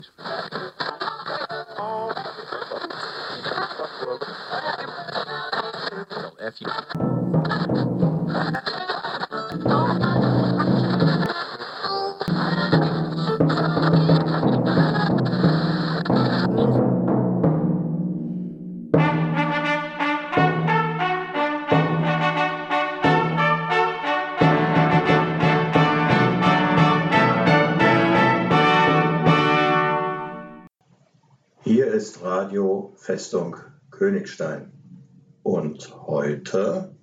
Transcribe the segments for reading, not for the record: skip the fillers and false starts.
Hier ist Radio Festung Königstein und heute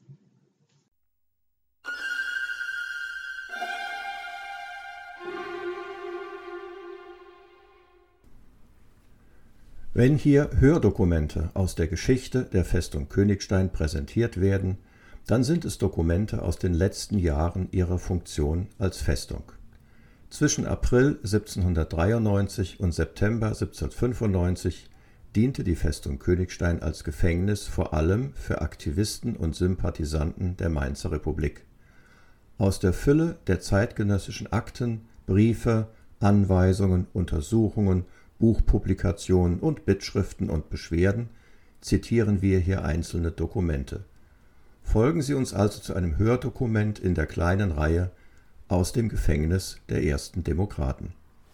wenn hier Hördokumente aus der Geschichte der Festung Königstein präsentiert werden, dann sind es Dokumente aus den letzten Jahren ihrer Funktion als Festung. Zwischen April 1793 und September 1795 diente die Festung Königstein als Gefängnis vor allem für Aktivisten und Sympathisanten der Mainzer Republik. Aus der Fülle der zeitgenössischen Akten, Briefe, Anweisungen, Untersuchungen, Buchpublikationen und Bittschriften und Beschwerden zitieren wir hier einzelne Dokumente. Folgen Sie uns also zu einem Hördokument in der kleinen Reihe aus dem Gefängnis der ersten Demokraten.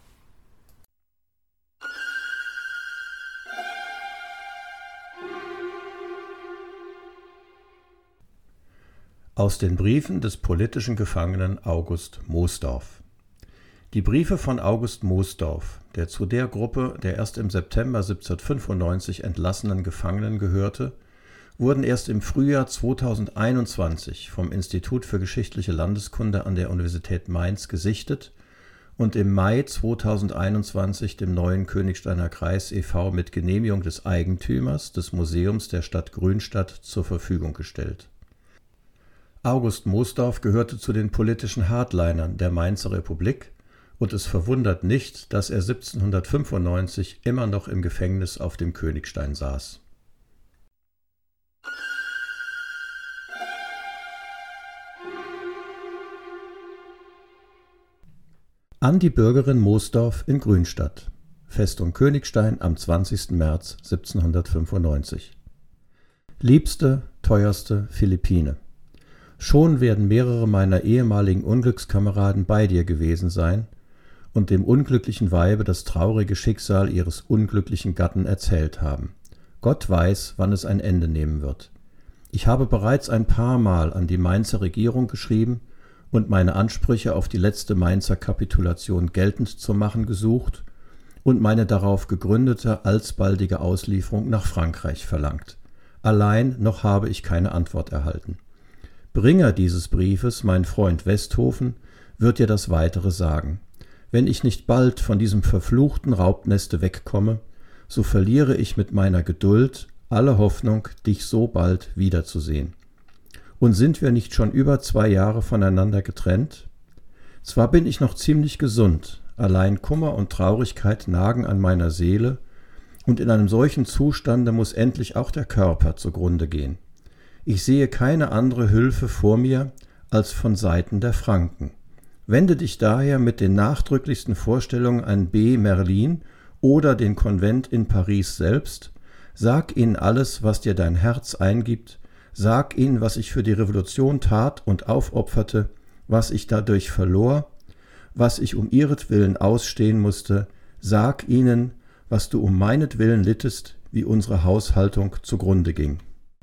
Aus den Briefen des politischen Gefangenen August Moosdorf. Die Briefe von August Moosdorf, der zu der Gruppe der erst im September 1795 entlassenen Gefangenen gehörte, wurden erst im Frühjahr 2021 vom Institut für geschichtliche Landeskunde an der Universität Mainz gesichtet und im Mai 2021 dem neuen Königsteiner Kreis e.V. mit Genehmigung des Eigentümers des Museums der Stadt Grünstadt zur Verfügung gestellt. August Moosdorf gehörte zu den politischen Hardlinern der Mainzer Republik und es verwundert nicht, dass er 1795 immer noch im Gefängnis auf dem Königstein saß. An die Bürgerin Moosdorf in Grünstadt, Festung Königstein am 20. März 1795. Liebste, teuerste Philippine, schon werden mehrere meiner ehemaligen Unglückskameraden bei dir gewesen sein und dem unglücklichen Weibe das traurige Schicksal ihres unglücklichen Gatten erzählt haben. Gott weiß, wann es ein Ende nehmen wird. Ich habe bereits ein paar Mal an die Mainzer Regierung geschrieben und meine Ansprüche auf die letzte Mainzer Kapitulation geltend zu machen gesucht und meine darauf gegründete alsbaldige Auslieferung nach Frankreich verlangt. Allein noch habe ich keine Antwort erhalten. Bringer dieses Briefes, mein Freund Westhofen, wird dir das Weitere sagen. Wenn ich nicht bald von diesem verfluchten Raubneste wegkomme, so verliere ich mit meiner Geduld alle Hoffnung, dich so bald wiederzusehen. Und sind wir nicht schon über 2 Jahre voneinander getrennt? Zwar bin ich noch ziemlich gesund, allein Kummer und Traurigkeit nagen an meiner Seele, und in einem solchen Zustande muss endlich auch der Körper zugrunde gehen. Ich sehe keine andere Hilfe vor mir als von Seiten der Franken. Wende dich daher mit den nachdrücklichsten Vorstellungen an B. Merlin oder den Konvent in Paris selbst, sag ihnen alles, was dir dein Herz eingibt, sag ihnen, was ich für die Revolution tat und aufopferte, was ich dadurch verlor, was ich um ihretwillen ausstehen musste, sag ihnen, was du um meinetwillen littest, wie unsere Haushaltung zugrunde ging.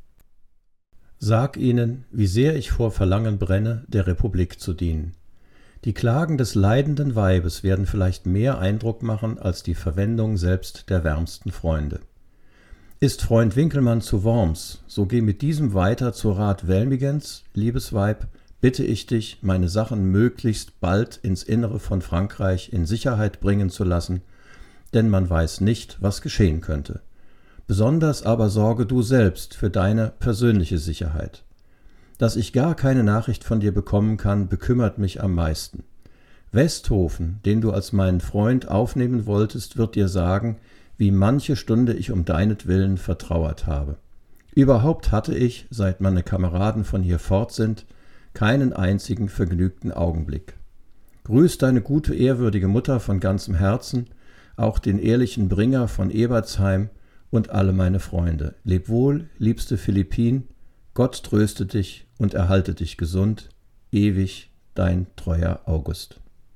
Sag ihnen, wie sehr ich vor Verlangen brenne, der Republik zu dienen. Die Klagen des leidenden Weibes werden vielleicht mehr Eindruck machen als die Verwendung selbst der wärmsten Freunde. Ist Freund Winkelmann zu Worms, so geh mit diesem weiter zu Rat Welmigens, liebes Weib, bitte ich dich, meine Sachen möglichst bald ins Innere von Frankreich in Sicherheit bringen zu lassen, denn man weiß nicht, was geschehen könnte. Besonders aber sorge du selbst für deine persönliche Sicherheit. Dass ich gar keine Nachricht von dir bekommen kann, bekümmert mich am meisten. Westhofen, den du als meinen Freund aufnehmen wolltest, wird dir sagen, wie manche Stunde ich um deinetwillen vertrauert habe. Überhaupt hatte ich, seit meine Kameraden von hier fort sind, keinen einzigen vergnügten Augenblick. Grüß deine gute, ehrwürdige Mutter von ganzem Herzen, auch den ehrlichen Bringer von Ebertsheim und alle meine Freunde. Leb wohl, liebste Philippine, Gott tröste dich und erhalte dich gesund, ewig dein treuer August.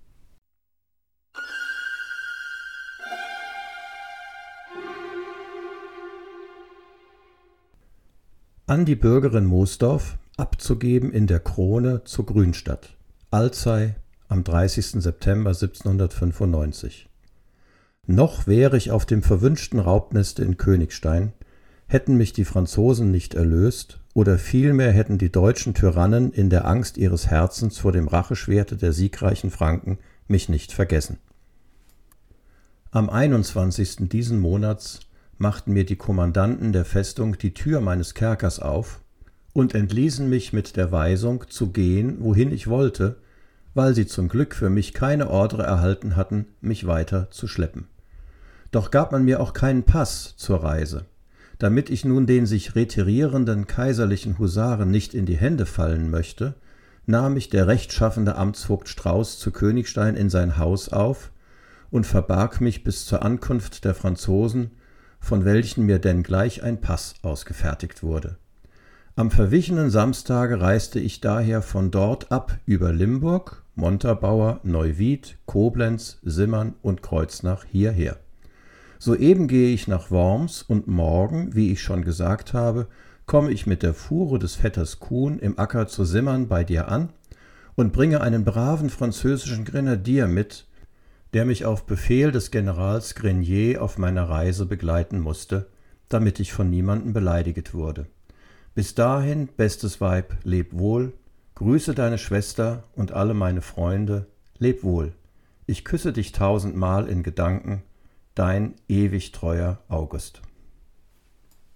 An die Bürgerin Moosdorf, abzugeben in der Krone zur Grünstadt, Alzey am 30. September 1795. Noch wäre ich auf dem verwünschten Raubneste in Königstein, hätten mich die Franzosen nicht erlöst, oder vielmehr hätten die deutschen Tyrannen in der Angst ihres Herzens vor dem Racheschwerte der siegreichen Franken mich nicht vergessen. Am 21. diesen Monats machten mir die Kommandanten der Festung die Tür meines Kerkers auf und entließen mich mit der Weisung, zu gehen, wohin ich wollte, weil sie zum Glück für mich keine Ordre erhalten hatten, mich weiter zu schleppen. Doch gab man mir auch keinen Pass zur Reise. Damit ich nun den sich retirierenden kaiserlichen Husaren nicht in die Hände fallen möchte, nahm mich der rechtschaffende Amtsvogt Strauß zu Königstein in sein Haus auf und verbarg mich bis zur Ankunft der Franzosen, von welchen mir denn gleich ein Pass ausgefertigt wurde. Am verwichenen Samstage reiste ich daher von dort ab über Limburg, Montabaur, Neuwied, Koblenz, Simmern und Kreuznach hierher. Soeben gehe ich nach Worms und morgen, wie ich schon gesagt habe, komme ich mit der Fuhre des Vetters Kuhn im Acker zu Simmern bei dir an und bringe einen braven französischen Grenadier mit, der mich auf Befehl des Generals Grenier auf meiner Reise begleiten musste, damit ich von niemandem beleidiget wurde. Bis dahin, bestes Weib, leb wohl, grüße deine Schwester und alle meine Freunde, leb wohl. Ich küsse dich 1000-mal in Gedanken, dein ewig treuer August.